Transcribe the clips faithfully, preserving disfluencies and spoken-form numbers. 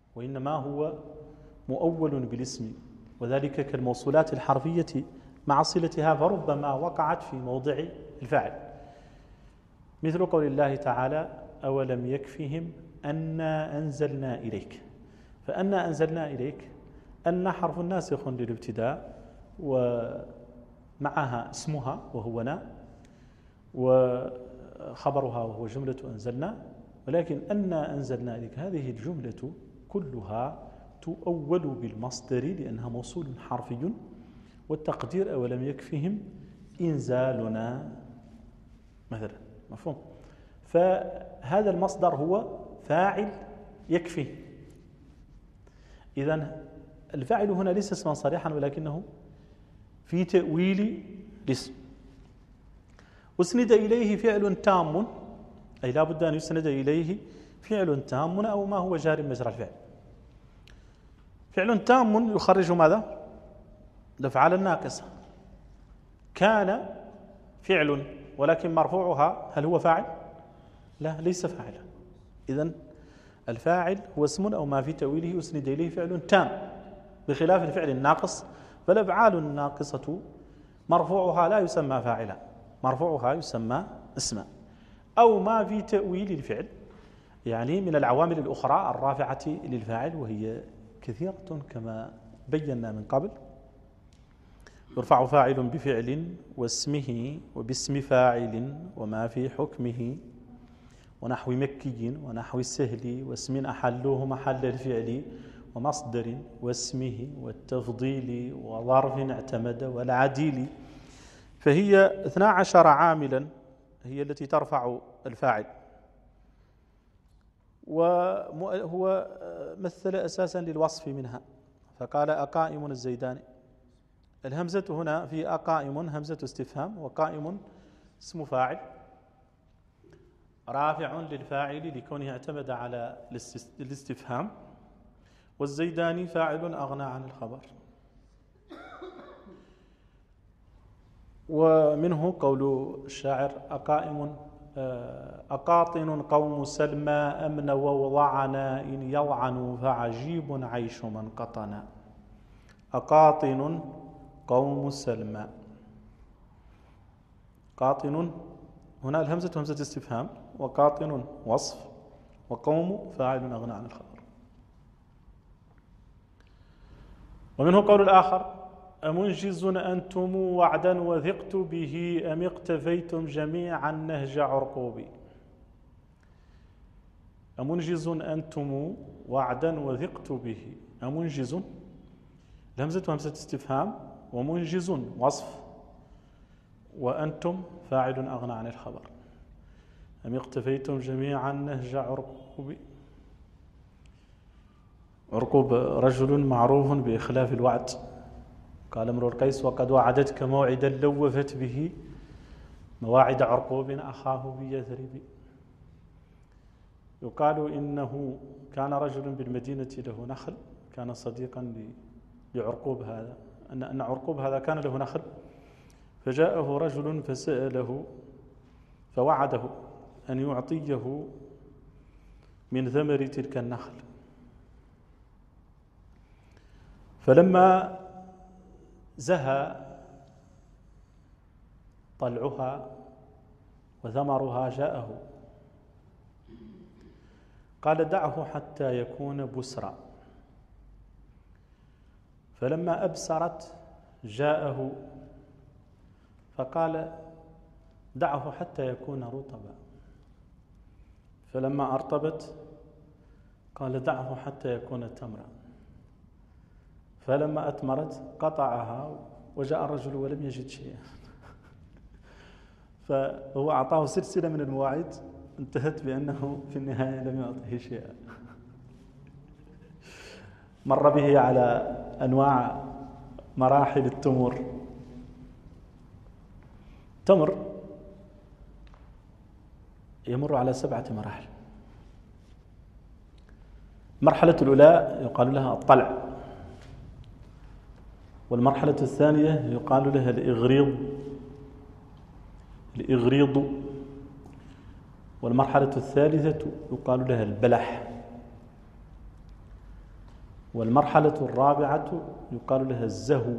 وإنما هو مؤول بالاسم، وذلك كالموصولات الحرفية مع صلتها، فربما وقعت في موضع الفاعل، مثل قول الله تعالى: أولم يكفهم أنا أنزلنا إليك. فأنا أنزلنا إليك أن حرف ناسخ للابتداء، ومعها اسمها وهو نا، وخبرها وهو جملة أنزلنا. ولكن أنا أنزلنا إليك هذه الجملة كلها تؤول بالمصدر لأنها موصول حرفي، والتقدير أولم يكفهم إنزالنا مثلا، مفهوم؟ فهذا المصدر هو فاعل يكفي. إذن الفاعل هنا ليس اسما صريحا، ولكنه في تأويل الاسم. أسند إليه فعل تام، أي لا بد أن يسند إليه فعل تام أو ما هو جار مجرى الفعل. فعل تام يخرج ماذا؟ الأفعال الناقصة. كان فعل ولكن مرفوعها هل هو فاعل؟ لا، ليس فاعلا. إذن الفاعل هو اسم أو ما في تأويله أسند إليه فعل تام، بخلاف الفعل الناقص، فالأفعال الناقصة مرفوعها لا يسمى فاعلا، مرفوعها يسمى اسما. أو ما في تأويل الفعل، يعني من العوامل الأخرى الرافعة للفاعل، وهي كثيرة كما بينا من قبل. يرفع فاعل بفعل واسمه وباسم فاعل وما في حكمه، ونحو مكي ونحو السهل، واسم أحلوه محل الفعل، ومصدر واسمه والتفضيل وظرف اعتمد والعديل. فهي اثنا عشر عاملا هي التي ترفع الفاعل. وهو مثل أساسا للوصف منها، فقال: أقائم الزيداني. الهمزة هنا في أقائم همزة استفهام، وقائم اسم فاعل رافع للفاعل لكونه اعتمد على الاستفهام، والزيداني فاعل أغنى عن الخبر. ومنه قول الشاعر: أقائم أقاطن قوم سلمى أمن ووضعنا إن يضعنوا فعجيب عيش من قطنا. أقاطن قوم سلمى. قاطن هنا الهمزة همزة استفهام، وقاطن وصف، وقوم فاعل أغنى عن الخبر. ومنه قول الآخر: أمنجز أنتم وعدا وثقت به أم اقتفيتم جميعا نهج عرقوبي. أمنجز أنتم وعدا وثقت به. أمنجز الهمزة همزة استفهام، ومنجز وصف، وأنتم فاعل أغنى عن الخبر. أم اقتفيتم جميعا نهج عرقوب. عرقوب رجل معروف بإخلاف الوعد. قال امرؤ القيس: وقد وعدتك موعدا لو وفت به مواعد عرقوب أخاه بيثرب. يقال إنه كان رجل بالمدينة له نخل، كان صديقا لعرقوب هذا، أن أن عرقوب هذا كان له نخل، فجاءه رجل فسأله فوعده أن يعطيه من ثمر تلك النخل. فلما زهى طلعها وثمرها جاءه، قال: دعه حتى يكون بسرا. فلما أبسرت جاءه فقال: دعه حتى يكون رطبا. فلما أرطبت قال: دعه حتى يكون تمرا. فلما أتمرت قطعها، وجاء الرجل ولم يجد شيئا. فهو أعطاه سلسلة من المواعيد انتهت بأنه في النهاية لم يعطه شيئا. مر به على أنواع مراحل التمر. التمر يمر على سبعة مراحل. المرحلة الأولى يقال لها الطلع، والمرحلة الثانية يقال لها الإغريض الإغريض والمرحلة الثالثة يقال لها البلح، والمرحلة الرابعة يقال لها الزهو،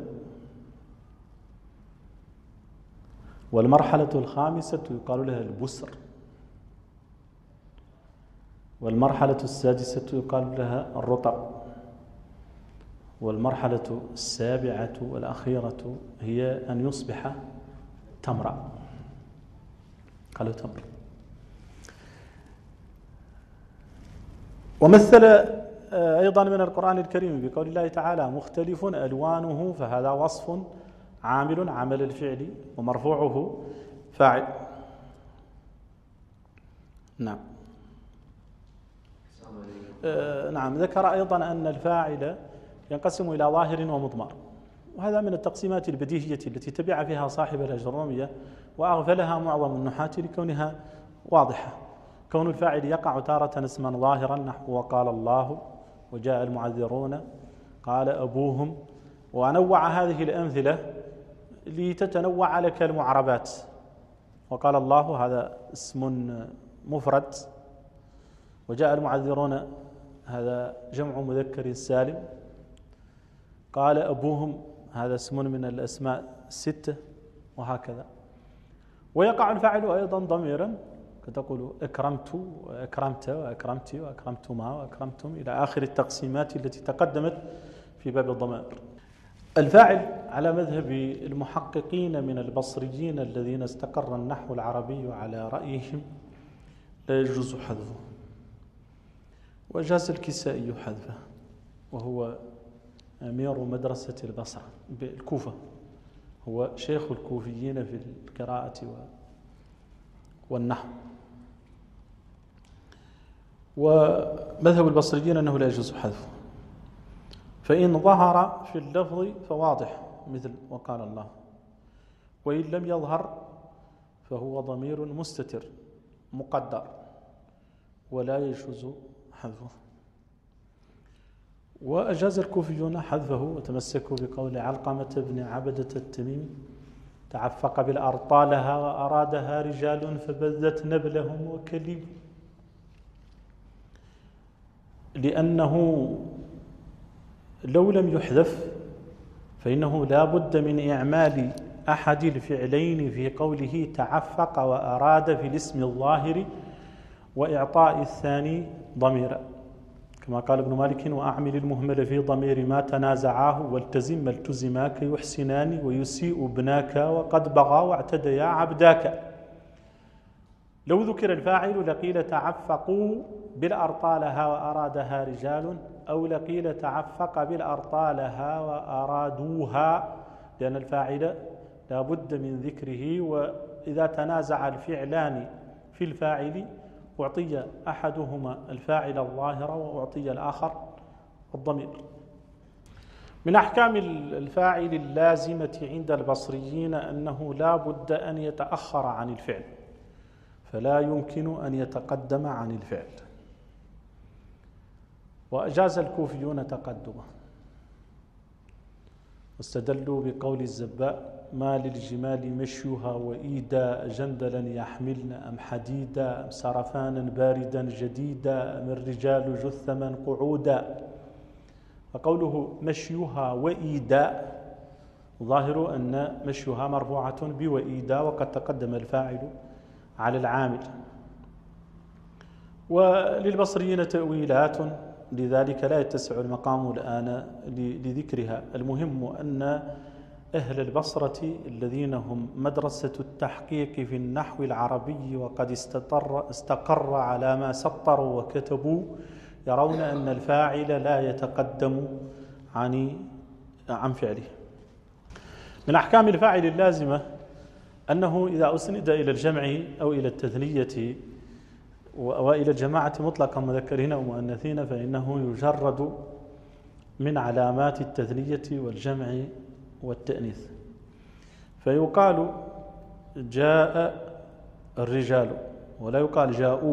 والمرحلة الخامسة يقال لها البسر، والمرحلة السادسة يقال لها الرطب، والمرحلة السابعة والأخيرة هي أن يصبح تمرا، قالوا تمر. ومثل أيضا من القرآن الكريم بقول الله تعالى مختلف ألوانه، فهذا وصف عامل عمل الفعل ومرفوعه فاعل. نعم. آه نعم. ذكر أيضا أن الفاعل ينقسم إلى ظاهر ومضمر، وهذا من التقسيمات البديهية التي تبع فيها صاحب الأجرومية وأغفلها معظم النحاة لكونها واضحة. كون الفاعل يقع تارة اسما ظاهرا نحو وقال الله وجاء المعذرون قال أبوهم، ونوع هذه الأمثلة لتتنوع لك المعربات. وقال الله هذا اسم مفرد، وجاء المعذرون هذا جمع مذكر سالم، قال أبوهم هذا اسم من الأسماء الستة، وهكذا. ويقع الفاعل أيضا ضميرا، كتقول أكرمت وأكرمت وأكرمت وأكرمتما وأكرمتم إلى آخر التقسيمات التي تقدمت في باب الضمائر. الفاعل على مذهب المحققين من البصريين الذين استقر النحو العربي على رأيهم لا يجوز حذفه، وجاز الكسائي حذفه، وهو أمير مدرسة البصرة بالكوفة، هو شيخ الكوفيين في القراءة والنحو. ومذهب البصريين أنه لا يجوز حذفه، فإن ظهر في اللفظ فواضح مثل وقال الله، وإن لم يظهر فهو ضمير مستتر مقدر ولا يجوز حذفه. وأجاز الكوفيون حذفه وتمسكوا بقول علقمة بن عبدة التميمي تعفق بالأرطالها وأرادها رجال فبذت نبلهم وكليب، لأنه لو لم يحذف فإنه لا بد من إعمال أحد الفعلين في قوله تعفق وأراد في الاسم الظاهر، وإعطاء الثاني ضميرا، كما قال ابن مالك وأعمل المهمل في ضمير ما تنازعاه والتزم ما التزماك يحسنان ويسيء ابناك وقد بغى واعتديا عبداك. لو ذكر الفاعل لقيل تعفقوا بالأرطالها وأرادها رجال، أو لقيل تعفق بالأرطالها وأرادوها، لأن الفاعل لا بد من ذكره، وإذا تنازع الفعلان في الفاعل أعطي أحدهما الفاعل الظاهر وأعطي الآخر الضمير. من أحكام الفاعل اللازمة عند البصريين أنه لا بد أن يتأخر عن الفعل، فلا يمكن أن يتقدم عن الفعل. وأجاز الكوفيون تقدمه، واستدلوا بقول الزباء ما للجمال مشيها وإيدا جندلا يحملن أم حديدا أم سرفانا باردا جديدا أم الرجال جثما قعودا. فقوله مشيها وإيدا ظاهر أن مشيها مرفوعة بوإيدا، وقد تقدم الفاعل على العامل. وللبصريين تأويلات، لذلك لا يتسع المقام الآن لذكرها. المهم أن أهل البصرة الذين هم مدرسة التحقيق في النحو العربي وقد استقر, استقر على ما سطروا وكتبوا، يرون أن الفاعل لا يتقدم عن عن فعله. من أحكام الفاعل اللازمة أنه إذا أسند إلى الجمع أو إلى التثنية وإلى الجماعة مطلقا مذكرين أو مؤنثين فإنه يجرد من علامات التثنية والجمع والتأنيث، فيقال جاء الرجال ولا يقال جاءوا،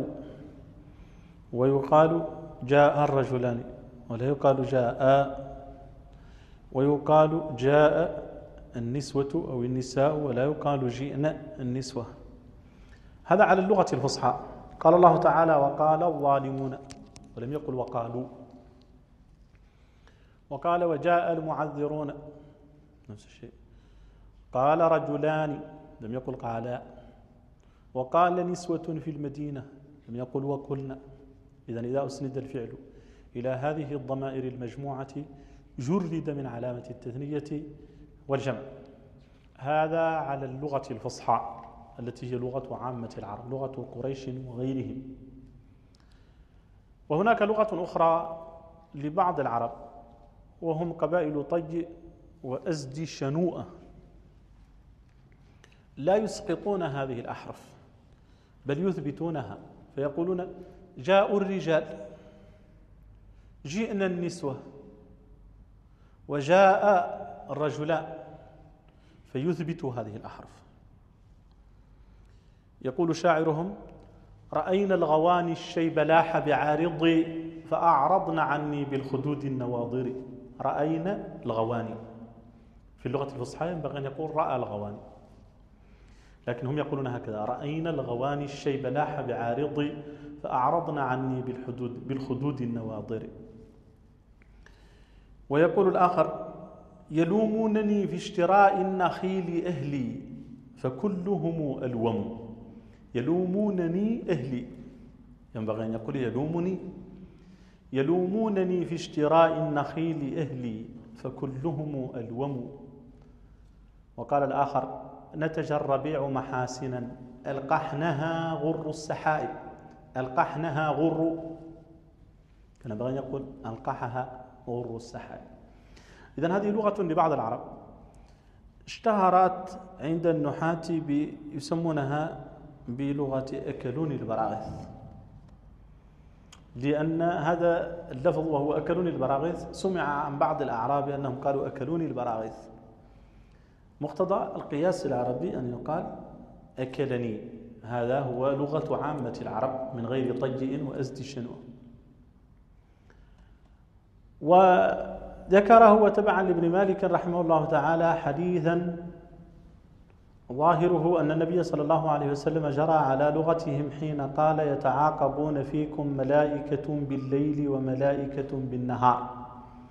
ويقال جاء الرجلان ولا يقال جاء، ويقال جاء النسوة أو النساء ولا يقال جئنا النسوة. هذا على اللغة الفصحى. قال الله تعالى وقال الظالمون ولم يقل وقالوا. وقال وجاء المعذرون نفس الشيء. قال رجلان لم يقل قالا. وقال نسوة في المدينة لم يقل وقلنا. إذن إذا أسند الفعل إلى هذه الضمائر المجموعة جرد من علامة التثنية والجمع. هذا على اللغة الفصحى التي هي لغة عامة العرب، لغة قريش وغيرهم. وهناك لغة أخرى لبعض العرب وهم قبائل طي وأزدي شنوءة، لا يسقطون هذه الأحرف بل يثبتونها، فيقولون جاء الرجال، جئنا النسوة، وجاء الرجلان، فيثبتوا هذه الأحرف. يقول شاعرهم رأينا الغواني الشيب لاح بعارضي فأعرضن عني بالخدود النواضر. رأينا الغواني، في اللغة الفصحى ينبغي أن يقول رأى الغواني، لكن هم يقولون هكذا رأينا الغواني الشيب لاح بعارضي فأعرضن عني بالحدود بالخدود النواضر. ويقول الآخر يلومونني في اشتراء النخيل أهلي فكلهم ألوم. يلومونني أهلي، ينبغي أن يقول يلومني يلومونني في اشتراء النخيل أهلي فكلهم ألوم. وقال الآخر نتج الربيع محاسنا ألقحنها غر السحائب. ألقحنها غر، كان ينبغي أن يقول ألقحها غر السحائب. إذن هذه لغة لبعض العرب اشتهرت عند النحاة يسمونها بلغة أكلون البراغيث، لأن هذا اللفظ وهو أكلون البراغيث سمع عن بعض الأعراب أنهم قالوا أكلون البراغيث. مقتضى القياس العربي أن يقال أكلني، هذا هو لغة عامة العرب من غير طيء وأزد شنوء. وذكره وتبعا لابن مالك رحمه الله تعالى حديثا ظاهره أن النبي صلى الله عليه وسلم جرى على لغتهم حين قال يتعاقبون فيكم ملائكة بالليل وملائكة بالنهار.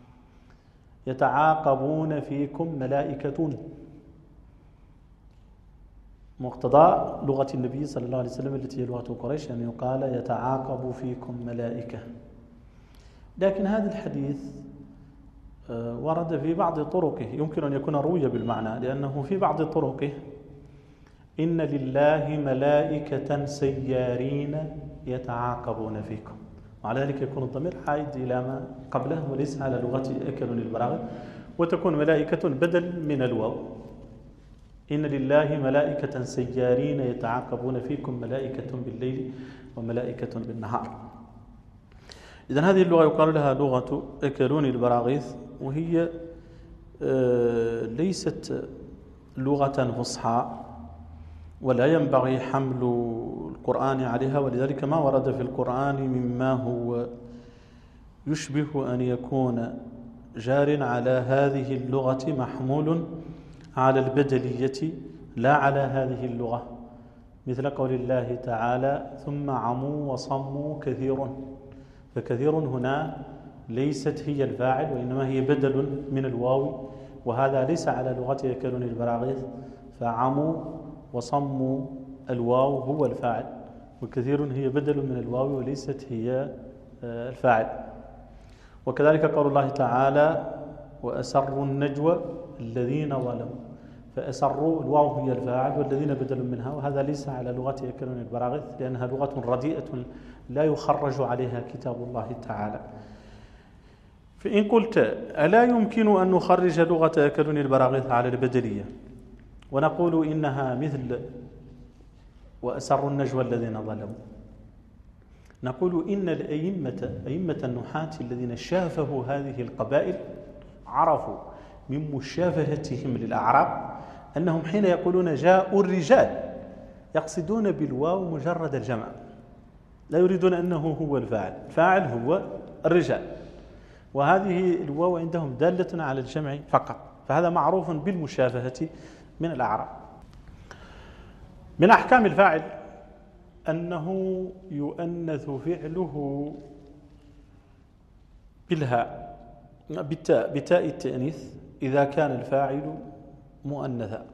يتعاقبون فيكم ملائكة، مقتضى لغة النبي صلى الله عليه وسلم التي هي لغة قريش أن يقال يتعاقب فيكم ملائكة. لكن هذا الحديث ورد في بعض طرقه، يمكن أن يكون روي بالمعنى، لأنه في بعض طرقه إن لله ملائكة سيارين يتعاقبون فيكم، وعلى ذلك يكون الضمير عائد إلى ما قبله وليس على لغة أكل البراغيث، وتكون ملائكة بدل من الواو. إن لله ملائكة سيارين يتعاقبون فيكم ملائكة بالليل وملائكة بالنهار. إذن هذه اللغة يقال لها لغة أكلون البراغيث، وهي ليست لغة فصحى ولا ينبغي حمل القرآن عليها، ولذلك ما ورد في القرآن مما هو يشبه أن يكون جار على هذه اللغة محمول على البدلية لا على هذه اللغة، مثل قول الله تعالى ثم عموا وصموا كثير. فكثير هنا ليست هي الفاعل وإنما هي بدل من الواو، وهذا ليس على لغة أكلون البراغيث، فعموا وصموا الواو هو الفاعل، وكثير هي بدل من الواو وليست هي الفاعل. وكذلك قول الله تعالى وأسروا النجوى الذين ظلموا، فأسروا الواو هي الفاعل والذين بدل منها، وهذا ليس على لغة أكلون البراغيث لأنها لغة رديئة لا يخرج عليها كتاب الله تعالى. فإن قلت ألا يمكن أن نخرج لغة أكلون البراغيث على البدلية ونقول إنها مثل وأسروا النجوى الذين ظلموا، نقول إن الأئمة أئمة النحاة الذين شافهوا هذه القبائل عرفوا من مشافهتهم للأعراب أنهم حين يقولون جاءوا الرجال يقصدون بالواو مجرد الجمع، لا يريدون أنه هو الفاعل، الفاعل هو الرجال، وهذه الواو عندهم دالة على الجمع فقط، فهذا معروف بالمشافهة من الأعراب. من أحكام الفاعل أنه يؤنث فعله بالهاء بالتاء بتاء التأنيث إذا كان الفاعل مؤنثا.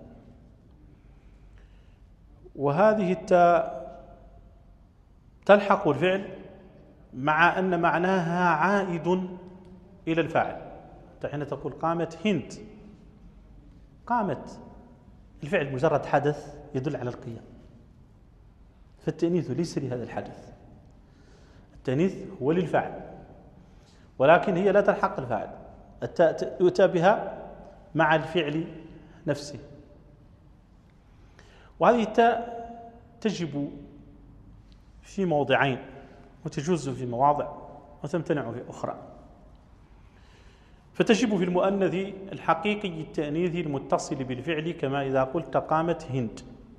وهذه التاء تلحق الفعل مع أن معناها عائد إلى الفاعل. حين تقول قامت هند، قامت الفعل مجرد حدث يدل على القيام، فالتأنيث ليس لهذا الحدث، التأنيث هو للفاعل، ولكن هي لا تلحق الفاعل، التاء يؤتى بها مع الفعل نفسه. وهذه التاء تجب في موضعين وتجوز في مواضع وتمتنع في أخرى. فتجب في المؤنث الحقيقي التأنيث المتصل بالفعل، كما إذا قلت قامت هند،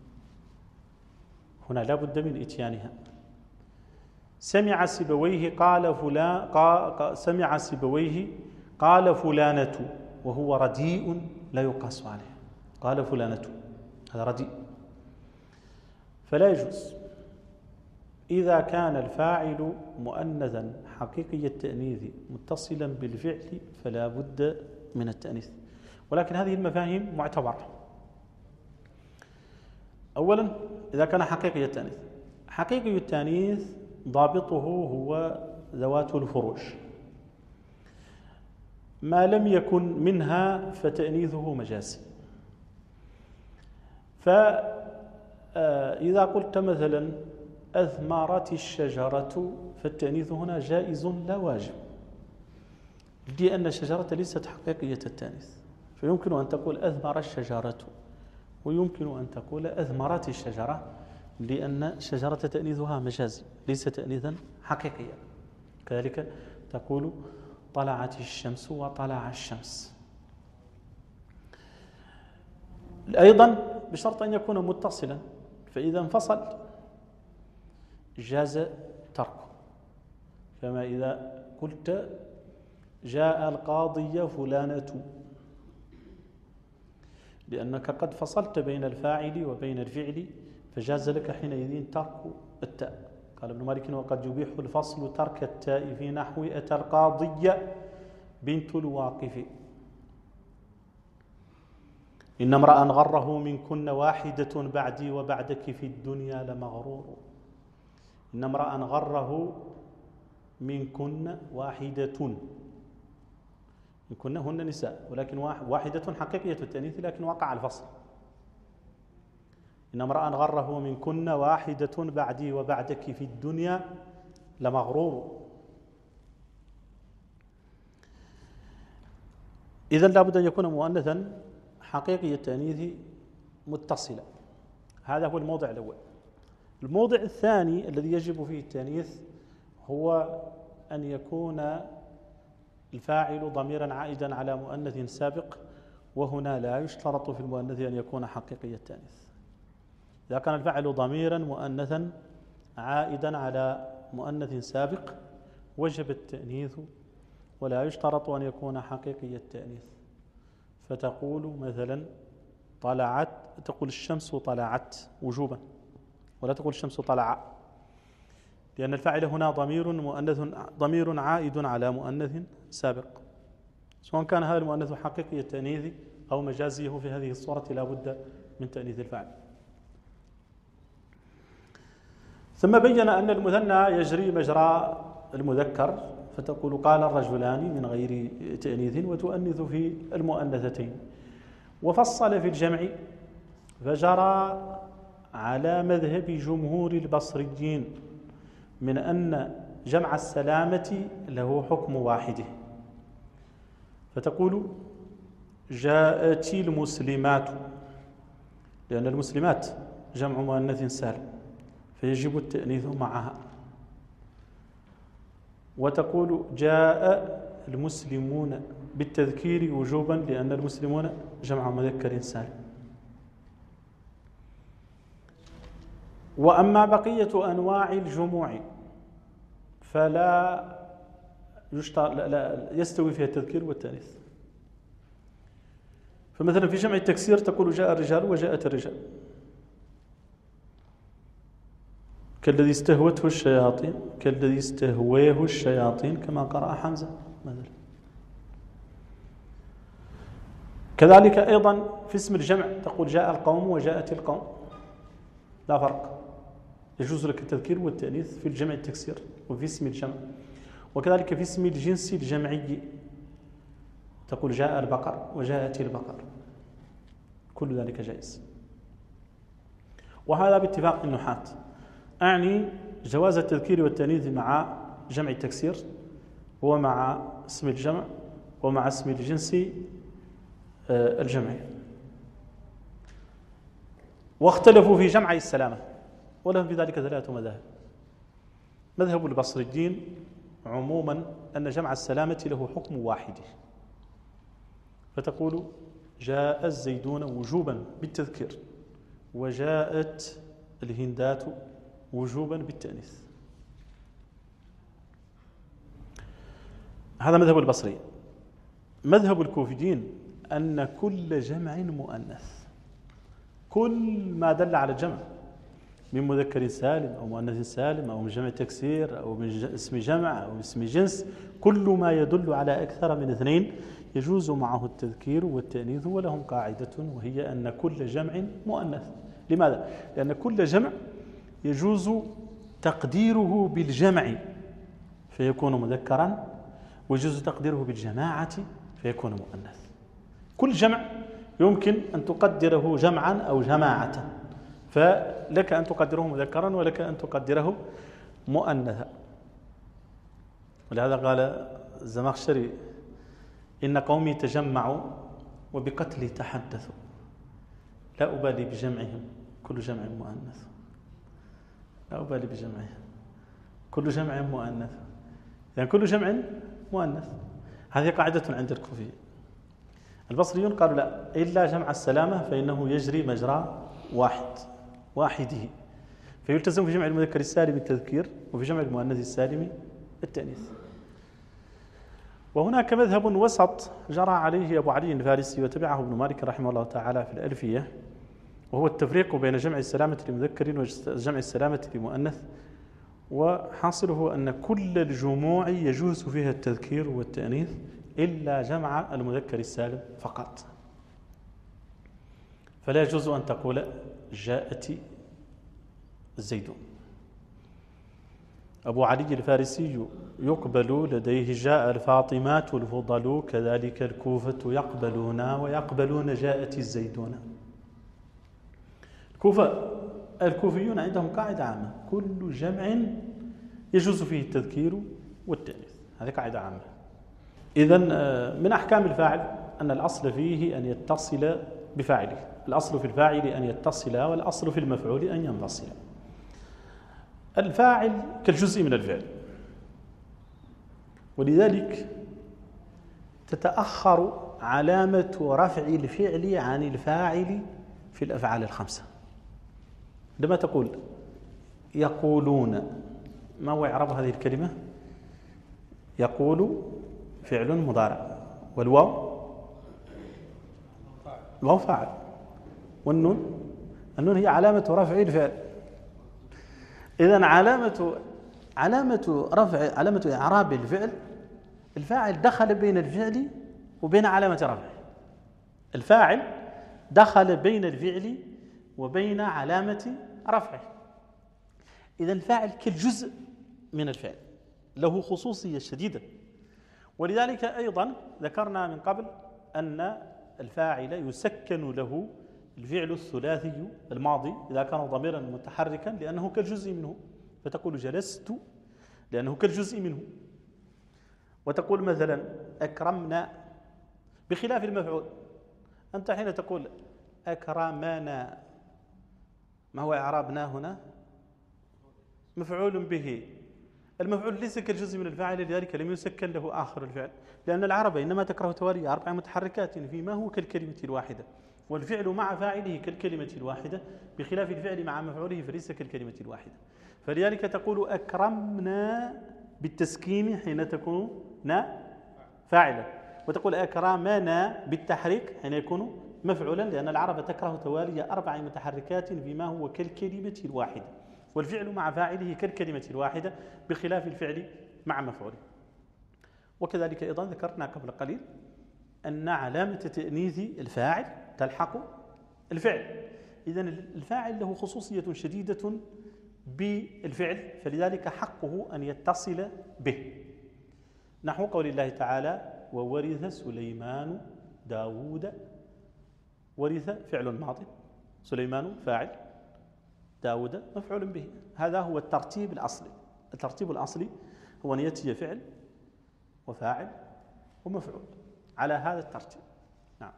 هنا لا بد من إتيانها. سمع سيبويه قال فلان قا سمع سيبويه قال فلانة، وهو رديء لا يقاس عليه، قال فلانة هذا رديء، فلا يجوز. إذا كان الفاعل مؤنثا حقيقي التأنيث متصلا بالفعل فلا بد من التأنيث. ولكن هذه المفاهيم معتبرة. أولا إذا كان حقيقي التأنيث، حقيقي التأنيث ضابطه هو ذوات الفروج، ما لم يكن منها فتأنيثه مجازي. فإذا قلت مثلا أثمرت الشجرة، فالتأنيث هنا جائز لا واجب، لأن الشجرة ليست حقيقية التأنيث، فيمكن أن تقول أثمر الشجرة، ويمكن أن تقول أثمرت الشجرة، لأن الشجرة تأنيثها مجازي ليس تأنيثا حقيقيا. كذلك تقول طلعت الشمس وطلع الشمس. أيضا بشرط أن يكون متصلا، فإذا انفصل جاز تركه، كما إذا قلت جاء القاضي فلانة، لأنك قد فصلت بين الفاعل وبين الفعل، فجاز لك حينئذ ترك التاء. قال ابن مالك وقد يبيح الفصل ترك التاء في نحو أتى القاضي بنت الواقف. إن امرأ غره منكن واحدة بعدي وبعدك في الدنيا لمغرور. إن امرأ غره منكن واحدة، منكن هن نساء، ولكن واحدة حقيقية التأنيث لكن وقع الفصل. إن امرأ غره منكن واحدة بعدي وبعدك في الدنيا لمغرور. إذن لابد أن يكون مؤنثا حقيقي التأنيث متصلا. هذا هو الموضع الأول. الموضع الثاني الذي يجب فيه التأنيث هو أن يكون الفاعل ضميرا عائدا على مؤنث سابق، وهنا لا يشترط في المؤنث أن يكون حقيقي التأنيث. إذا كان الفاعل ضميرا مؤنثا عائدا على مؤنث سابق وجب التأنيث، ولا يشترط أن يكون حقيقي التأنيث. فتقول مثلا طلعت، تقول الشمس طلعت وجوبا، ولا تقول الشمس طلع، لأن الفاعل هنا ضمير مؤنث ضمير عائد على مؤنث سابق، سواء كان هذا المؤنث حقيقي التأنيث أو مجازيه. في هذه الصورة لا بد من تأنيث الفاعل. ثم بين أن المثنى يجري مجرى المذكر، فتقول قال الرجلان من غير تأنيث، وتؤنث في المؤنثتين. وفصل في الجمع فجرى على مذهب جمهور البصريين من أن جمع السلامة له حكم واحده، فتقول جاءت المسلمات، لأن المسلمات جمع مؤنث سالم فيجب التأنيث معها. وتقول جاء المسلمون بالتذكير وجوبا، لأن المسلمون جمع مذكر سالم. وأما بقية أنواع الجموع فلا لا لا يستوي فيها التذكير والتأنيث. فمثلا في جمع التكسير تقول جاء الرجال وجاءت الرجال، كالذي استهوته الشياطين، كالذي استهويه الشياطين، كما قرأ حمزة مثلا. كذلك أيضا في اسم الجمع تقول جاء القوم وجاءت القوم، لا فرق، يجوز لك التذكير والتأنيث في الجمع التكسير وفي اسم الجمع. وكذلك في اسم الجنس الجمعي تقول جاء البقر وجاءت البقر، كل ذلك جائز. وهذا باتفاق النحاة، أعني جواز التذكير والتأنيث مع جمع التكسير ومع اسم الجمع ومع اسم الجنس الجمعي. واختلفوا في جمع السلامة، ولهم في ذلك ثلاثة مذاهب. مذهب البصريين عموما أن جمع السلامة له حكم واحد، فتقول جاء الزيدون وجوبا بالتذكير وجاءت الهندات وجوبا بالتأنيث. هذا مذهب البصري. مذهب الكوفيين أن كل جمع مؤنث، كل ما دل على الجمع من مذكر سالم أو مؤنث سالم أو من جمع تكسير أو من اسم جمع أو اسم جنس، كل ما يدل على أكثر من اثنين يجوز معه التذكير والتأنيث. ولهم قاعدة وهي أن كل جمع مؤنث. لماذا؟ لأن كل جمع يجوز تقديره بالجمع فيكون مذكرا، ويجوز تقديره بالجماعة فيكون مؤنث. كل جمع يمكن أن تقدره جمعا أو جماعة، فلك أن تقدره مذكرا ولك أن تقدره مؤنثا. ولهذا قال الزمخشري إن قومي تجمعوا وبقتلي تحدثوا، لا أبالي بجمعهم كل جمع مؤنث، لا أبالي بجمعهم كل جمع مؤنث، يعني كل جمع مؤنث. هذه قاعدة عند الكوفيين. البصريون قالوا لا، إلا جمع السلامة فإنه يجري مجرى واحد واحده، فيلتزم في جمع المذكر السالم التذكير وفي جمع المؤنث السالم التأنيث. وهناك مذهب وسط جرى عليه أبو علي الفارسي وتبعه ابن مالك رحمه الله تعالى في الألفية، وهو التفريق بين جمع السلامة لمذكر وجمع السلامة لمؤنث. وحاصله أن كل الجموع يجوز فيها التذكير والتأنيث إلا جمع المذكر السالم فقط. فلا يجوز أن تقول جاءت الزيدون. أبو علي الفارسي يقبل لديه جاء الفاطمات الفضل، كذلك الكوفة يقبلون ويقبلون جاءت الزيدون. الكوفة الكوفيون عندهم قاعدة عامة، كل جمع يجوز فيه التذكير والتأنيث، هذه قاعدة عامة. إذن من أحكام الفاعل أن الأصل فيه أن يتصل بفاعله، الأصل في الفاعل أن يتصل والأصل في المفعول أن ينفصل. الفاعل كالجزء من الفعل، ولذلك تتأخر علامة رفع الفعل عن الفاعل في الأفعال الخمسة. لما تقول يقولون، ما هو إعراب هذه الكلمة؟ يقول فعل مضارع، والواو الواو فاعل، والنون النون هي علامة رفع الفعل. إذن علامة علامة رفع علامة إعراب الفعل، الفاعل دخل بين الفعل وبين علامة رفعه. الفاعل دخل بين الفعل وبين علامة رفعه. إذن الفاعل كالجزء من الفعل، له خصوصية شديدة. ولذلك أيضا ذكرنا من قبل أن الفاعل يسكن له الفعل الثلاثي الماضي إذا كان ضميرا متحركا لأنه كالجزء منه، فتقول جلست لأنه كالجزء منه. وتقول مثلا أكرمنا، بخلاف المفعول. أنت حين تقول أكرمنا، ما هو إعرابنا هنا؟ مفعول به. المفعول ليس كالجزء من الفاعل، لذلك لم يسكن له آخر الفعل، لأن العرب إنما تكره توالي أربع متحركات فيما هو كالكلمة الواحدة، والفعل مع فاعله كالكلمة الواحدة، بخلاف الفعل مع مفعوله فليس كالكلمة الواحدة. فلذلك تقول أكرمنا بالتسكين حين تكون نا فاعلا، وتقول أكرمنا بالتحريك حين يكون مفعولا، لأن العرب تكره توالي أربع متحركات فيما هو كالكلمة الواحدة، والفعل مع فاعله كالكلمة الواحدة بخلاف الفعل مع مفعوله. وكذلك أيضا ذكرنا قبل قليل أن علامة تأنيث الفاعل تلحق الفعل. إذن الفاعل له خصوصية شديدة بالفعل، فلذلك حقه أن يتصل به، نحو قول الله تعالى: وورث سليمان داود. ورث فعل ماضي، سليمان فاعل، داود مفعول به. هذا هو الترتيب الأصلي. الترتيب الأصلي هو أن يأتي فعل وفاعل ومفعول على هذا الترتيب. نعم.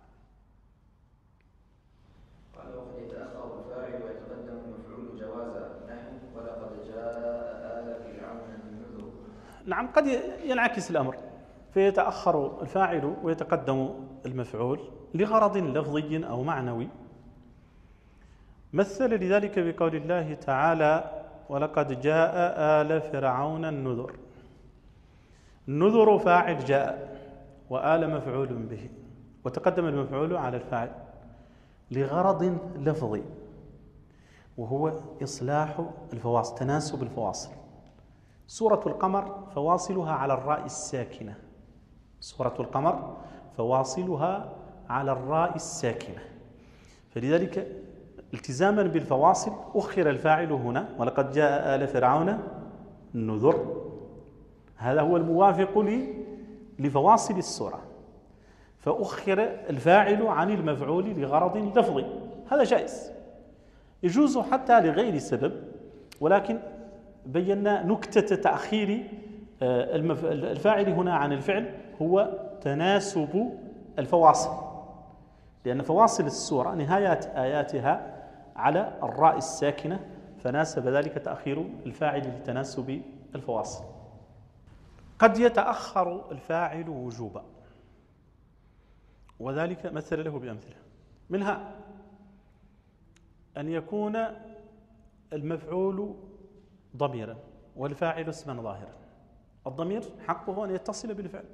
قال: وقد يتأخر الفاعل ويتقدم المفعول جوازا، نحو: ولقد جاء آل فرعون النذر. نعم، قد ينعكس الأمر فيتأخر الفاعل ويتقدم المفعول لغرض لفظي أو معنوي. مثل لذلك بقول الله تعالى: ولقد جاء آل فرعون النذر. النذر فاعل جاء، وآل مفعول به، وتقدم المفعول على الفاعل لغرض لفظي، وهو إصلاح الفواصل، تناسب الفواصل. سورة القمر فواصلها على الراء الساكنة، سورة القمر فواصلها على الراء الساكنة، فلذلك التزاما بالفواصل أخر الفاعل هنا: ولقد جاء آل فرعون النذر. هذا هو الموافق لفواصل السورة، فأخر الفاعل عن المفعول لغرض لفظي. هذا جائز، يجوز حتى لغير سبب، ولكن بينا نكتة تأخير الفاعل هنا عن الفعل هو تناسب الفواصل، لأن فواصل السورة نهايات آياتها على الراء الساكنة، فناسب ذلك تأخير الفاعل لتناسب الفواصل. قد يتأخر الفاعل وجوبا، وذلك مثل له بأمثلة، منها أن يكون المفعول ضميرا والفاعل اسما ظاهرا. الضمير حقه أن يتصل بالفعل،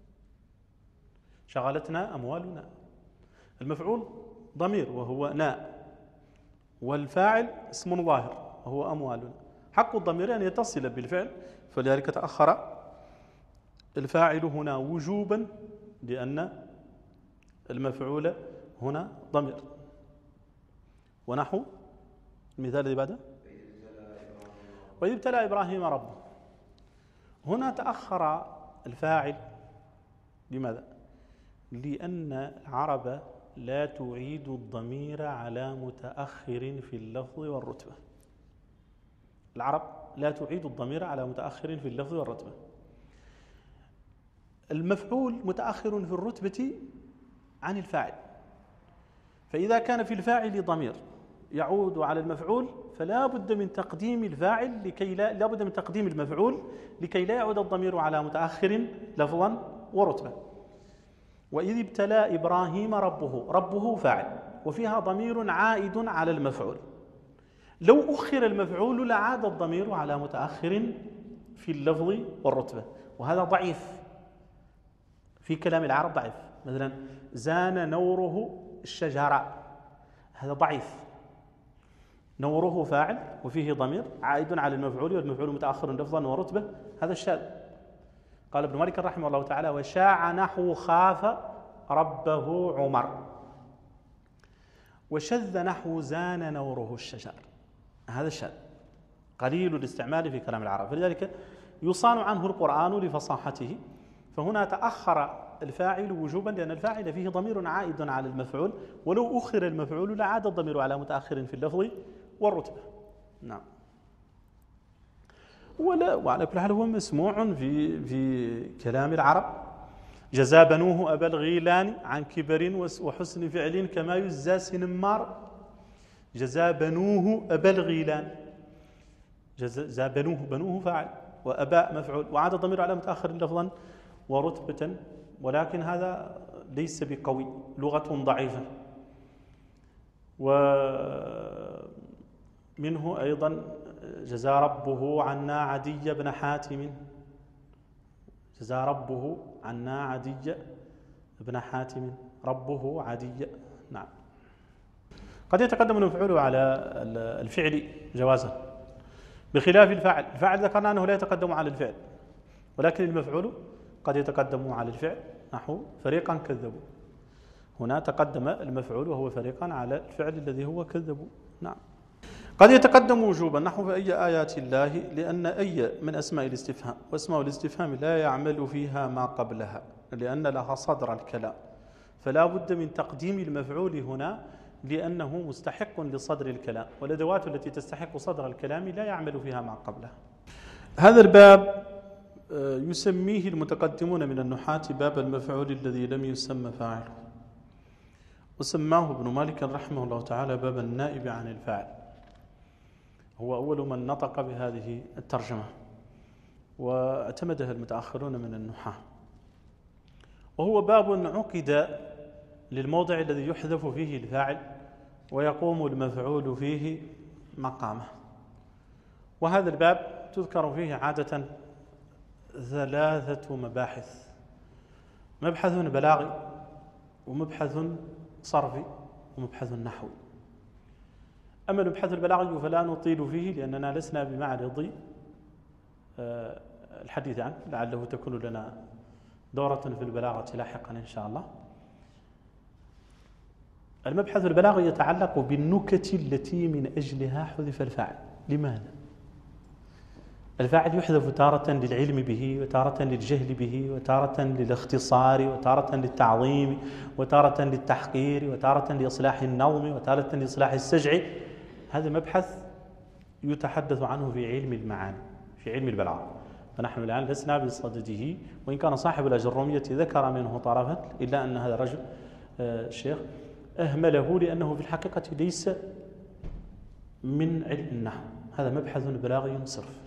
شغلتنا أموالنا. المفعول ضمير وهو ناء، والفاعل اسم ظاهر وهو أموالنا. حق الضمير أن يتصل بالفعل، فلذلك تأخر الفاعل هنا وجوبا، لأن المفعول هنا ضمير. ونحو المثال الذي بعده: وإذ ابتلى إبراهيم ربه. هنا تأخر الفاعل، لماذا؟ لأن العرب لا تعيد الضمير على متأخر في اللفظ والرتبة. العرب لا تعيد الضمير على متأخر في اللفظ والرتبة. المفعول متأخر في الرتبة عن الفاعل، فإذا كان في الفاعل ضمير يعود على المفعول فلا بد من تقديم الفاعل لكي لا لا بد من تقديم المفعول لكي لا يعود الضمير على متأخر لفظا ورتبة. وإذ ابتلى إبراهيم ربه، ربه فاعل وفيها ضمير عائد على المفعول. لو أخر المفعول لعاد الضمير على متأخر في اللفظ والرتبة، وهذا ضعيف في كلام العرب، ضعيف. مثلا: زان نوره الشجرة، هذا ضعيف. نوره فاعل وفيه ضمير عائد على المفعول، والمفعول متأخر لفظا ورتبة، هذا الشاذ. قال ابن مالك رحمه الله تعالى: وشاع نحو خاف ربه عمر. وشذ نحو زان نوره الشجر، هذا شاذ قليل الاستعمال في كلام العرب، فلذلك يصان عنه القرآن لفصاحته. فهنا تأخر الفاعل وجوبا لأن الفاعل فيه ضمير عائد على المفعول، ولو أخر المفعول لعاد الضمير على متأخر في اللفظ والرتبة. نعم. ولا وعلى كل حال هو مسموع في في كلام العرب: جزى بنوه أبا الغيلان عن كبر وحسن فعل كما يجزى سنمار. جزى بنوه أبا الغيلان، جزى بنوه، بنوه فاعل وأباء مفعول، وعاد الضمير على متأخر لفظا ورتبة، ولكن هذا ليس بقوي، لغة ضعيفة. ومنه أيضا: جزى ربه عنا عدي بن حاتم. جزى ربه عنا عدي بن حاتم، ربه عدي. نعم. قد يتقدم المفعول على الفعل جوازا بخلاف الفاعل. الفاعل ذكرنا أنه لا يتقدم على الفعل، ولكن المفعول قد يتقدم على الفعل نحو فريقا كذبوا، هنا تقدم المفعول وهو فريقا على الفعل الذي هو كذبوا. نعم. قد يتقدم وجوبا نحو فأي آيات الله، لأن أي من أسماء الاستفهام، وأسماء الاستفهام لا يعمل فيها ما قبلها لأن لها صدر الكلام، فلا بد من تقديم المفعول هنا لأنه مستحق لصدر الكلام، والأدوات التي تستحق صدر الكلام لا يعمل فيها ما قبلها. هذا الباب يسميه المتقدمون من النحاة باب المفعول الذي لم يسمى فاعله، وسماه ابن مالك رحمه الله تعالى باب النائب عن الفاعل، هو أول من نطق بهذه الترجمة واعتمدها المتأخرون من النحاة، وهو باب عقد للموضع الذي يحذف فيه الفاعل ويقوم المفعول فيه مقامه. وهذا الباب تذكر فيه عادة ثلاثة مباحث: مبحث بلاغي، ومبحث صرفي، ومبحث نحوي. أما المبحث البلاغي فلا نطيل فيه لأننا لسنا بمعرض الحديث عنه، لعله تكون لنا دورة في البلاغة لاحقا إن شاء الله. المبحث البلاغي يتعلق بالنكت التي من أجلها حذف الفاعل. لماذا؟ الفاعل يحذف تارة للعلم به، وتارة للجهل به، وتارة للاختصار، وتارة للتعظيم، وتارة للتحقير، وتارة لإصلاح النظم، وتارة لإصلاح السجع. هذا مبحث يتحدث عنه في علم المعاني، في علم البلاغة، فنحن الآن لسنا بصدده، وإن كان صاحب الأجرومية ذكر منه طرفا، إلا أن هذا الرجل الشيخ أهمله لأنه في الحقيقة ليس من علم النحو، هذا مبحث بلاغي صرف.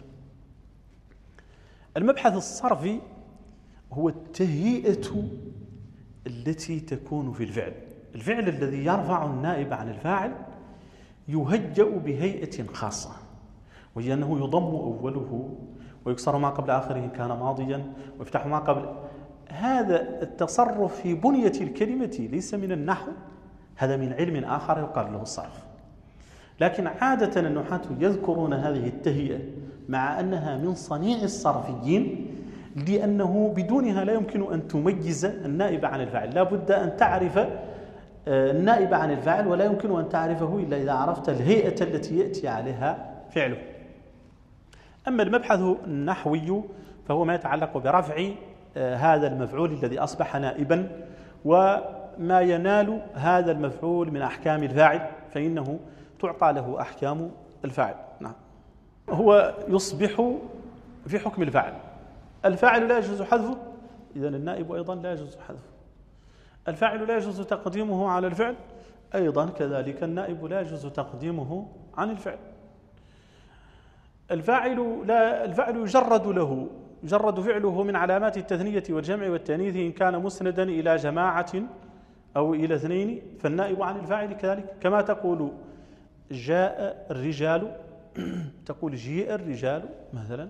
المبحث الصرفي هو التهيئة التي تكون في الفعل، الفعل الذي يرفع النائب عن الفاعل يهيأ بهيئة خاصة، وهي أنه يضم أوله ويكسر ما قبل آخره كان ماضيا، ويفتح ما قبل. هذا التصرف في بنية الكلمة ليس من النحو، هذا من علم آخر يقال له الصرف. لكن عادة النحاة يذكرون هذه التهيئة مع أنها من صنيع الصرفيين، لأنه بدونها لا يمكن أن تميز النائب عن الفاعل، لا بد أن تعرف النائب عن الفاعل، ولا يمكن أن تعرفه إلا إذا عرفت الهيئة التي يأتي عليها فعله. أما المبحث النحوي فهو ما يتعلق برفع هذا المفعول الذي أصبح نائبا، وما ينال هذا المفعول من أحكام الفاعل، فإنه تعطى له أحكام الفاعل. نعم. هو يصبح في حكم الفاعل، الفاعل لا يجوز حذفه، إذن النائب أيضا لا يجوز حذفه. الفاعل لا يجوز تقديمه على الفعل، أيضا كذلك النائب لا يجوز تقديمه عن الفعل. الفاعل لا الفاعل يجرد له يجرد فعله من علامات التثنية والجمع والتأنيث إن كان مسندا إلى جماعة أو إلى اثنين، فالنائب عن الفاعل كذلك، كما تقول جاء الرجال تقول جيء الرجال مثلا،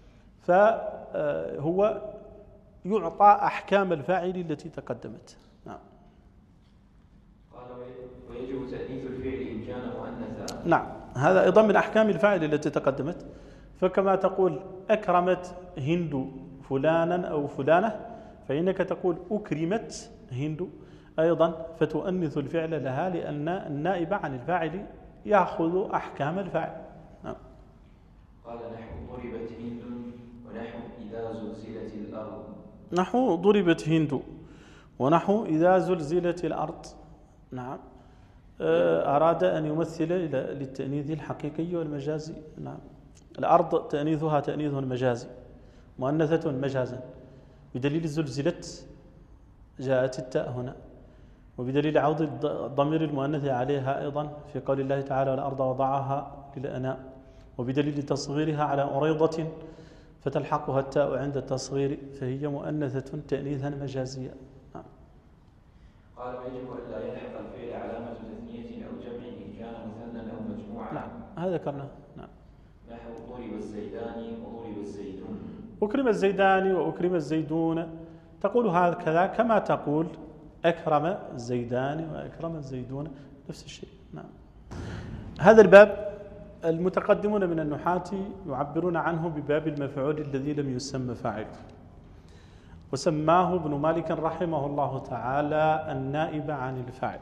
فهو يعطى أحكام الفاعل التي تقدمت. نعم. قال ويجب تأنيث الفعل إن كان مؤنثا. نعم، هذا أيضا من أحكام الفاعل التي تقدمت، فكما تقول أكرمت هند فلانا أو فلانة، فإنك تقول أكرمت هند أيضا، فتؤنث الفعل لها لأن النائب عن الفاعل يأخذ أحكام الفاعل. نعم. قال نحو ضربت هند، ونحو إذا زلزلت الأرض. نحو ضربت هند، ونحو إذا زلزلت الأرض. نعم. أراد أن يمثل للتأنيث الحقيقي والمجازي. نعم. الأرض تأنيثها تأنيث مجازي، مؤنثة مجازا، بدليل زلزلت جاءت التاء هنا، وبدليل عوض الضمير المؤنث عليها أيضا في قول الله تعالى والأرض وضعها للأنام، وبدليل تصغيرها على أريضة فتلحقها التاء عند التصغير، فهي مؤنثة تأنيثا مجازيا. نعم. قال ويجب ألا يلحق الفعل علامة تثنية أو جمع إن كان مثنى أو مجموعا. نعم، هذا ذكرناه. نعم. نحو ضرب الزيدان وضرب الزيتون. أكرم الزيدان وأكرم الزيدون، تقول هكذا كما تقول أكرم الزيدان وأكرم الزيدون، نفس الشيء. نعم. هذا الباب المتقدمون من النحاة يعبرون عنه بباب المفعول الذي لم يسمى فاعله، وسماه ابن مالك رحمه الله تعالى النائب عن الفاعل.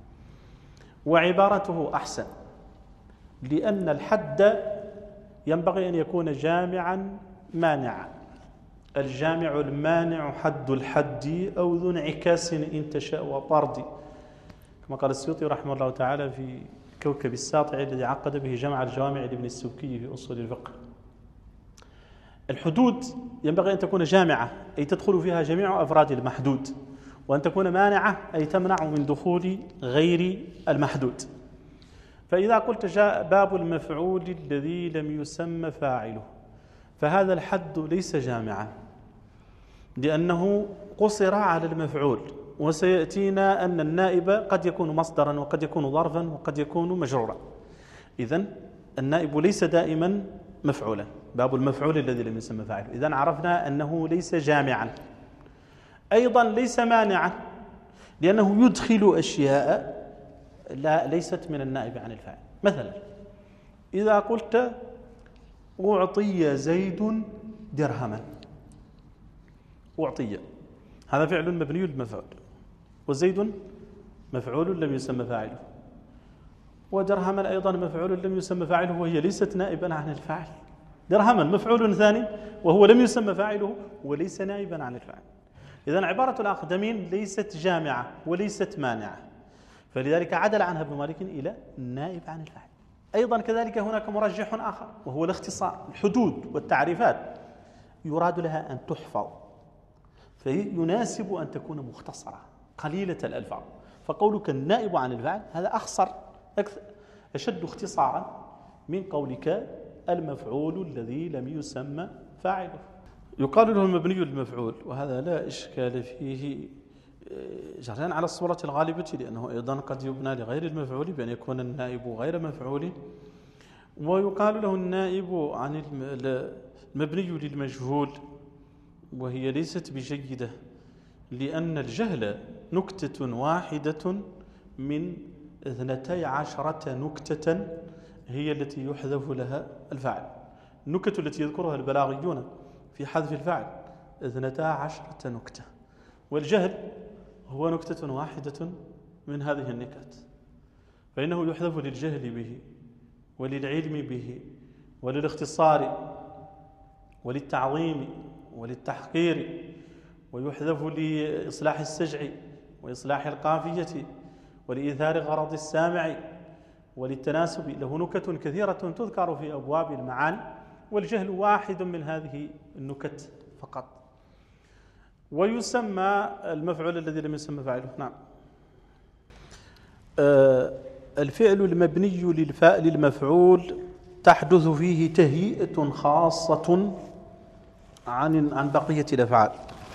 وعبارته أحسن، لأن الحد ينبغي أن يكون جامعا مانعا. الجامع المانع حد الحد أو ذو انعكاس إن تشاء وطرد، كما قال السيوطي رحمه الله تعالى في كوكب الساطع الذي عقد به جمع الجوامع لابن السبكي في أصول الفقه. الحدود ينبغي أن تكون جامعة، أي تدخل فيها جميع أفراد المحدود، وأن تكون مانعة، أي تمنع من دخول غير المحدود. فإذا قلت جاء باب المفعول الذي لم يسمى فاعله، فهذا الحد ليس جامعا، لأنه قصر على المفعول. وسيأتينا أن النائب قد يكون مصدرا وقد يكون ظرفا وقد يكون مجرورا. إذن النائب ليس دائما مفعولا، باب المفعول الذي لم يسمى فاعله. إذن عرفنا أنه ليس جامعا. أيضا ليس مانعا، لأنه يدخل أشياء لا ليست من النائب عن الفاعل. مثلا إذا قلت أعطي زيد درهما، أعطي هذا فعل مبني للمفعول، وزيد مفعول لم يسمى فاعله، ودرهما أيضا مفعول لم يسمى فاعله، وهي ليست نائبا عن الفاعل. درهما مفعول ثاني وهو لم يسمى فاعله وليس نائبا عن الفاعل. إذن عبارة الأقدمين ليست جامعة وليست مانعة، فلذلك عدل عنها ابن مالك إلى النائب عن الفاعل. أيضا كذلك هناك مرجح آخر وهو الاختصار. الحدود والتعريفات يراد لها أن تحفظ، فيناسب أن تكون مختصرة قليلة الألفاظ. فقولك النائب عن الفاعل هذا أخصر أكثر أشد اختصارا من قولك المفعول الذي لم يسمى فاعله. يقال له المبني للمفعول، وهذا لا إشكال فيه جريان على الصورة الغالبة، لأنه أيضا قد يبنى لغير المفعول بأن يكون النائب غير مفعول. ويقال له النائب عن المبني للمجهول، وهي ليست بجيدة، لأن الجهل نكتة واحدة من اثنتي عشرة نكتة هي التي يحذف لها الفاعل. النكت التي يذكرها البلاغيون في حذف الفاعل اثنتا عشرة نكتة، والجهل هو نكتة واحدة من هذه النكت، فإنه يحذف للجهل به وللعلم به وللاختصار وللتعظيم وللتحقير، ويحذف لإصلاح السجع وإصلاح القافية ولإيثار غرض السامع وللتناسب. له نكت كثيرة تذكر في أبواب المعاني، والجهل واحد من هذه النكت فقط. ويسمى المفعول الذي لم يسمى فاعله. نعم. آه الفعل المبني للفاء للمفعول تحدث فيه تهيئة خاصة عن عن بقية الأفعال،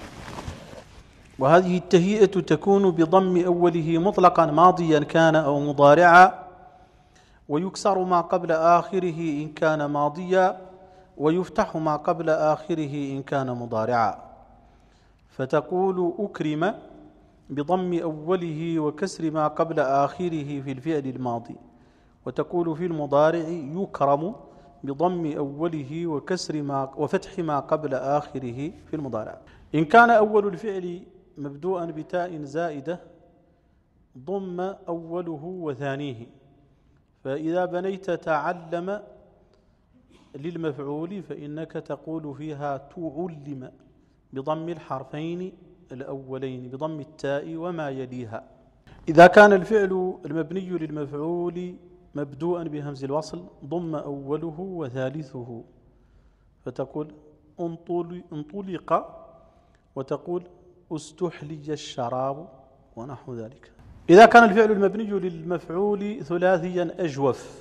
وهذه التهيئة تكون بضم أوله مطلقا ماضيا كان أو مضارعا، ويكسر ما قبل آخره إن كان ماضيا، ويفتح ما قبل آخره إن كان مضارعا. فتقول أكرم بضم أوله وكسر ما قبل آخره في الفعل الماضي، وتقول في المضارع يكرم بضم أوله وكسر ما وفتح ما قبل آخره في المضارع. إن كان أول الفعل مبدوءا بتاء زائدة ضم أوله وثانيه، فإذا بنيت تعلم للمفعول فإنك تقول فيها تعلم بضم الحرفين الأولين بضم التاء وما يليها. إذا كان الفعل المبني للمفعول مبدوءا بهمز الوصل ضم أوله وثالثه، فتقول انطلق، وتقول استحلي الشراب ونحو ذلك. إذا كان الفعل المبني للمفعول ثلاثيا أجوف،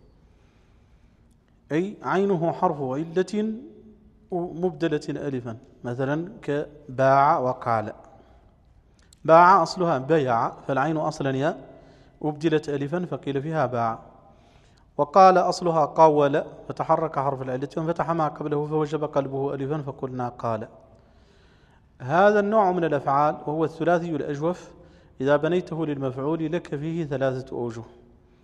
أي عينه حرف علة مبدلة ألفا، مثلا كباع وقال. باع أصلها بيع، فالعين أصلا ياء أبدلت ألفا فقيل فيها باع. وقال أصلها قاول، فتحرك حرف العلة وانفتح ما قبله فوجب قلبه ألفا فقلنا قال. هذا النوع من الأفعال وهو الثلاثي الأجوف إذا بنيته للمفعول لك فيه ثلاثة أوجه.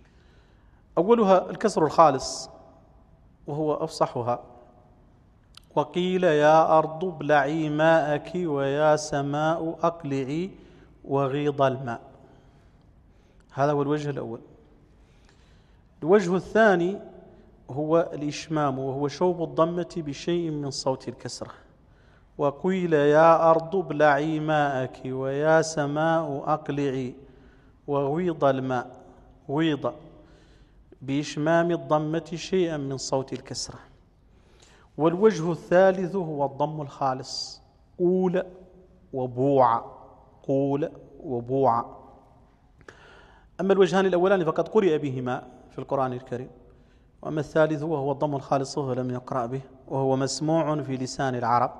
أولها الكسر الخالص وهو أفصحها، وقيل يا أرض ابلعي ماءك ويا سماء أقلعي وغيض الماء. هذا هو الوجه الأول. الوجه الثاني هو الإشمام، وهو شوب الضمة بشيء من صوت الكسرة. وقيل يا أرض ابلعي ماءك ويا سماء أقلعي وغيض الماء، غيض بإشمام الضمة شيئا من صوت الكسرة. والوجه الثالث هو الضم الخالص، قول وبوع، قول وبوع. أما الوجهان الأولان فقد قرئ بهما في القرآن الكريم، وأما الثالث وهو الضم الخالص فلم يقرأ به، وهو مسموع في لسان العرب.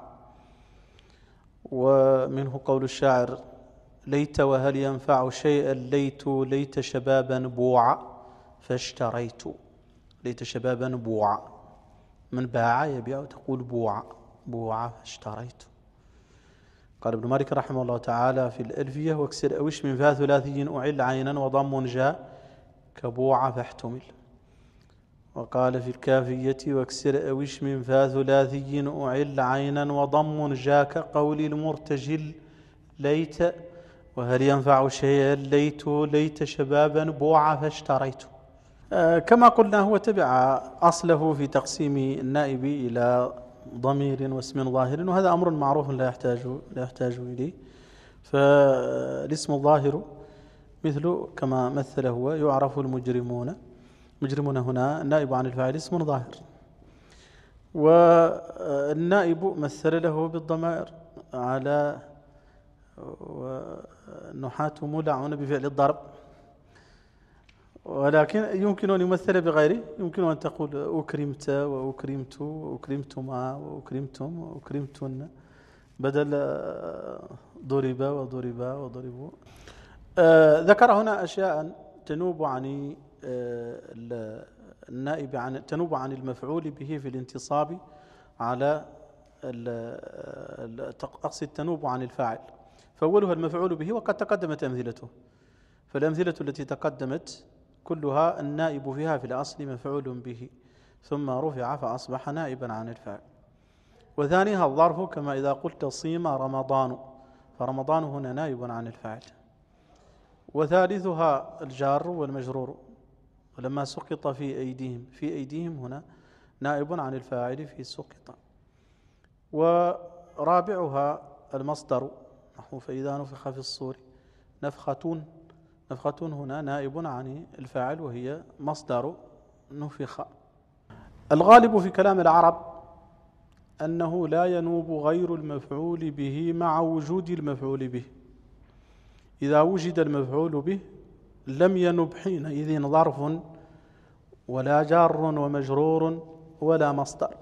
ومنه قول الشاعر: ليت وهل ينفع شيئا ليت، ليت شبابا بوعا فاشتريت. ليت شبابا بوعا، من باع يبيع تقول بوعا، بوعا فاشتريت. قال ابن مالك رحمه الله تعالى في الألفية: واكسر أوش من فا ثلاثي أعل عينا وضم جاء كبوعا فاحتمل. وقال في الكافية: واكسر أوش من فا ثلاثي أعل عينا وضم جاء كقول المرتجل ليت وهل ينفع شيئا ليت، ليت شبابا بوعا فاشتريت. آه كما قلنا هو تبع أصله في تقسيم النائب إلى ضمير واسم ظاهر، وهذا أمر معروف لا يحتاج لا يحتاج إليه. فالاسم الظاهر مثل كما مثل هو يعرف المجرمون، مجرمون هنا النائب عن الفاعل اسم ظاهر. والنائب مثل له بالضمائر على النحاة مولعون بفعل الضرب، ولكن يمكن أن يمثل بغيره. يمكن أن تقول أكرمت وأكرمت وأكرمتما وأكرمتم وأكرمتن بدل ضرب وضرب وضربوا. آه ذكر هنا أشياء تنوب عن آه النائب عن تنوب عن المفعول به في الانتصاب على أقصد تنوب عن الفاعل. فأولها المفعول به، وقد تقدمت أمثلته. فالأمثلة التي تقدمت كلها النائب فيها في الأصل مفعول به، ثم رفع فأصبح نائبا عن الفاعل. وثانيها الظرف، كما إذا قلت صيم رمضان، فرمضان هنا نائب عن الفاعل. وثالثها الجار والمجرور، ولما سقط في أيديهم، في أيديهم هنا نائب عن الفاعل في سقط. ورابعها المصدر، نحو فإذا نفخ في الصور نفخة، نفخة هنا نائب عن الفاعل وهي مصدر نفخ. الغالب في كلام العرب أنه لا ينوب غير المفعول به مع وجود المفعول به. إذا وجد المفعول به لم ينب حينئذ ظرف ولا جار ومجرور ولا مصدر.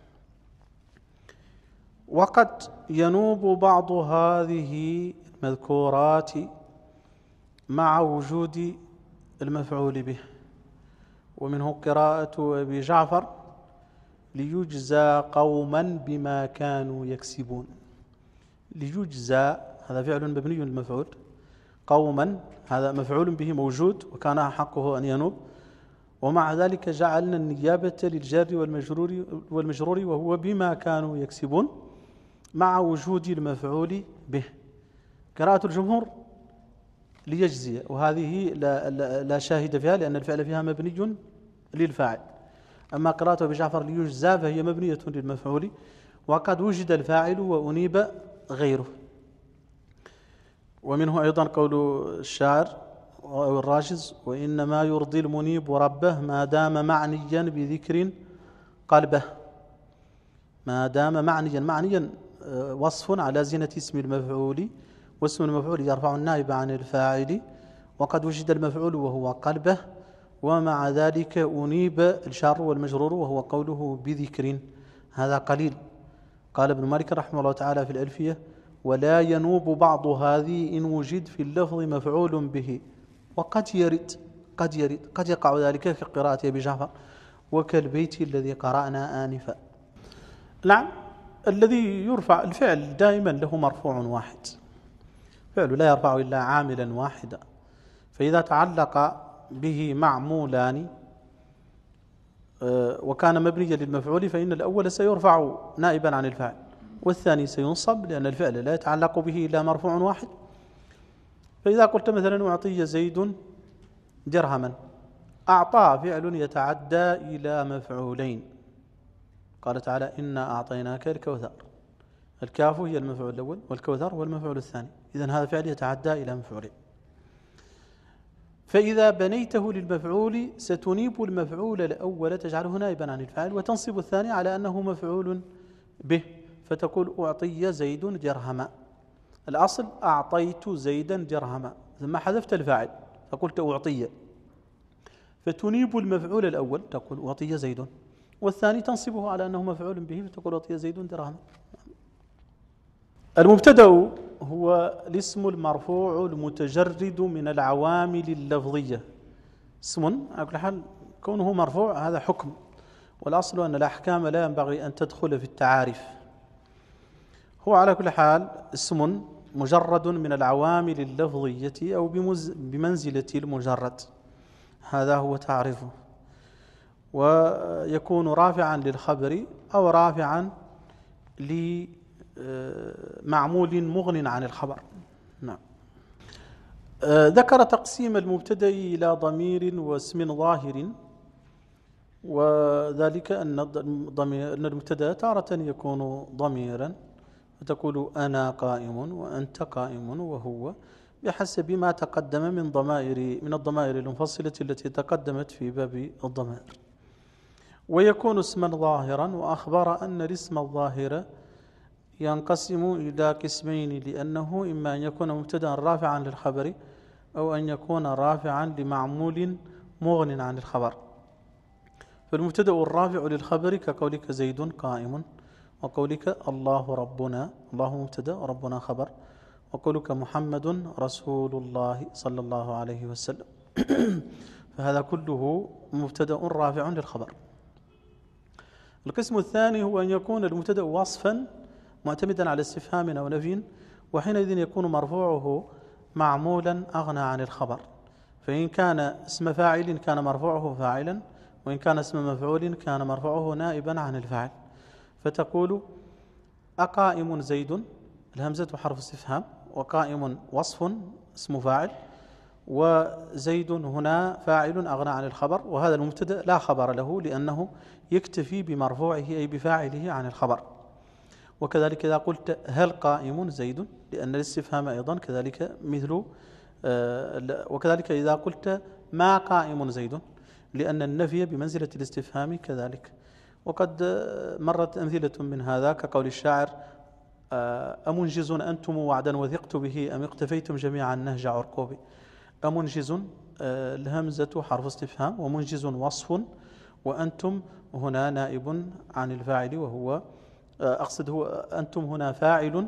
وقد ينوب بعض هذه المذكورات مع وجود المفعول به، ومنه قراءة أبي جعفر: ليجزى قوما بما كانوا يكسبون. ليجزى هذا فعل مبني للمفعول، قوما هذا مفعول به موجود وكان حقه أن ينوب، ومع ذلك جعلنا النيابة للجار والمجرور والمجرور وهو بما كانوا يكسبون مع وجود المفعول به. قراءة الجمهور ليجزي، وهذه لا, لا, لا شاهد فيها لأن الفعل فيها مبني للفاعل. أما قراءة أبي جعفر ليجزى فهي مبنية للمفعول، وقد وجد الفاعل وأنيب غيره. ومنه أيضا قول الشاعر أو الراجز: وإنما يرضي المنيب ربه ما دام معنيا بذكر قلبه. ما دام معنيا، معنيا وصف على زينة اسم المفعول، واسم المفعول يرفع النائب عن الفاعل، وقد وجد المفعول وهو قلبه، ومع ذلك أنيب الجار والمجرور وهو قوله بذكر. هذا قليل. قال ابن مالك رحمه الله تعالى في الألفية: ولا ينوب بعض هذه إن وجد في اللفظ مفعول به. وقد يرد قد يرد قد يقع ذلك كقراءة أبي جعفر وكالبيت الذي قرأنا آنفا. نعم، الذي يرفع الفعل دائما له مرفوع واحد، فعل لا يرفع إلا عاملا واحدا، فإذا تعلق به معمولان وكان مبنيا للمفعول فإن الأول سيرفع نائبا عن الفاعل، والثاني سينصب لأن الفعل لا يتعلق به إلا مرفوع واحد. فإذا قلت مثلا أعطي زيد درهما، أعطى فعل يتعدى إلى مفعولين. قال تعالى إنا أعطيناك الكوثر، الكاف هي المفعول الأول والكوثر هو المفعول الثاني، إذن هذا فعل يتعدى إلى مفعولين. فإذا بنيته للمفعول ستنيب المفعول الأول تجعله نائبا عن الفاعل، وتنصب الثاني على أنه مفعول به، فتقول أعطي زيد درهما. الأصل أعطيت زيدا درهما، ثم حذفت الفاعل فقلت أعطي، فتنيب المفعول الأول تقول أعطي زيد، والثاني تنصبه على أنه مفعول به فتقول أعطي زيد درهما. المبتدأ هو الاسم المرفوع المتجرد من العوامل اللفظية. اسم على كل حال كونه مرفوع هذا حكم، والأصل أن الأحكام لا ينبغي أن تدخل في التعارف. هو على كل حال اسم مجرد من العوامل اللفظية أو بمنزلة المجرد، هذا هو تعريفه. ويكون رافعا للخبر أو رافعا لمعمول مغن عن الخبر. نعم. ذكر تقسيم المبتدأ إلى ضمير واسم ظاهر، وذلك أن المبتدأ تارة يكون ضميرا فتقول أنا قائم وأنت قائم وهو، بحسب ما تقدم من ضمائر من الضمائر المنفصلة التي تقدمت في باب الضمائر. ويكون اسما ظاهرا، وأخبر أن الاسم الظاهر ينقسم إلى قسمين، لأنه إما أن يكون مبتدأ رافعا للخبر أو أن يكون رافعا لمعمول مغن عن الخبر. فالمبتدأ الرافع للخبر كقولك زيد قائم، وقولك الله ربنا، الله مبتدأ وربنا خبر، وقولك محمد رسول الله صلى الله عليه وسلم. فهذا كله مبتدأ رافع للخبر. القسم الثاني هو أن يكون المبتدأ وصفا معتمدا على استفهام أو نفي، وحينئذ يكون مرفوعه معمولا أغنى عن الخبر. فإن كان اسم فاعل كان مرفوعه فاعلا، وإن كان اسم مفعول كان مرفوعه نائبا عن الفاعل. فتقول أقائم زيد، الهمزة حرف استفهام، وقائم وصف اسم فاعل، وزيد هنا فاعل أغنى عن الخبر، وهذا المبتدأ لا خبر له لأنه يكتفي بمرفوعه أي بفاعله عن الخبر. وكذلك إذا قلت هل قائم زيد، لأن الاستفهام أيضا كذلك مثل، وكذلك إذا قلت ما قائم زيد، لأن النفي بمنزلة الاستفهام كذلك. وقد مرت أمثلة من هذا كقول الشاعر أمنجز أنتم وعدا وثقت به أم اقتفيتم جميعا نهج عرقوبي. أمنجز الهمزة حرف استفهام، ومنجز وصف، وأنتم هنا نائب عن الفاعل، وهو أقصد هو أنتم هنا فاعل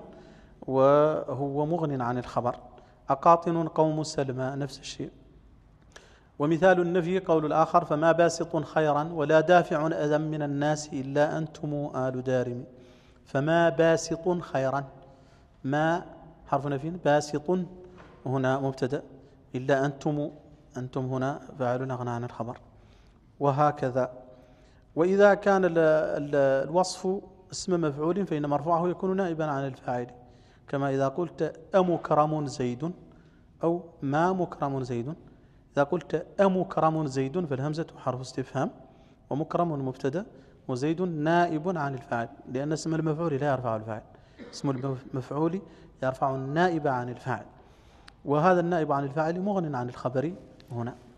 وهو مغن عن الخبر. أقاطن قوم سلمى نفس الشيء. ومثال النفي قول الآخر فما باسط خيرا ولا دافع أذى من الناس إلا أنتم آل دارم. فما باسط خيرا، ما حرف نفي، باسط هنا مبتدأ، إلا أنتم، أنتم هنا فاعل أغنى عن الخبر، وهكذا. وإذا كان الوصف اسم مفعول فإن مرفوعه يكون نائبا عن الفاعل، كما إذا قلت أمكرم زيد أو ما مكرم زيد. إذا قلت أمكرم زيد فالهمزة حرف استفهام، ومكرم مبتدأ، وزيد نائب عن الفاعل، لأن اسم المفعول لا يرفع الفاعل، اسم المفعول يرفع النائب عن الفاعل، وهذا النائب عن الفاعل مغن عن الخبر هنا.